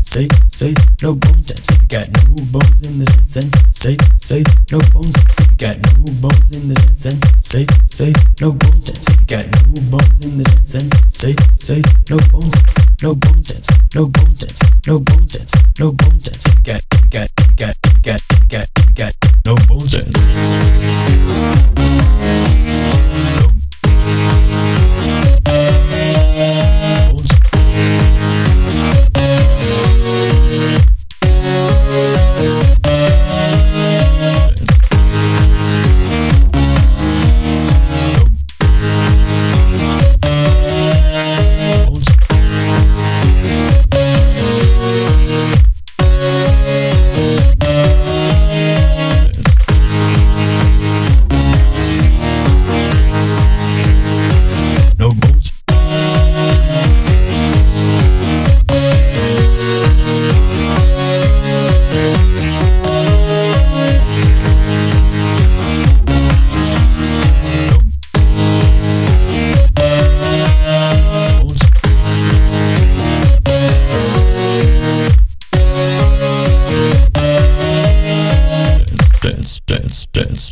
say, no bones dance if you got no bones in the dance. And say, no bones dance if you got no bones in the dance. And say, no bones dance if you got no bones in the dance. And say, no bones dance, no bones dance, no bones dance, no bones dance, no bones dance if you got no bones dance.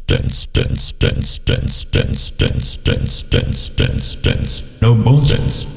Dance, no bones dance.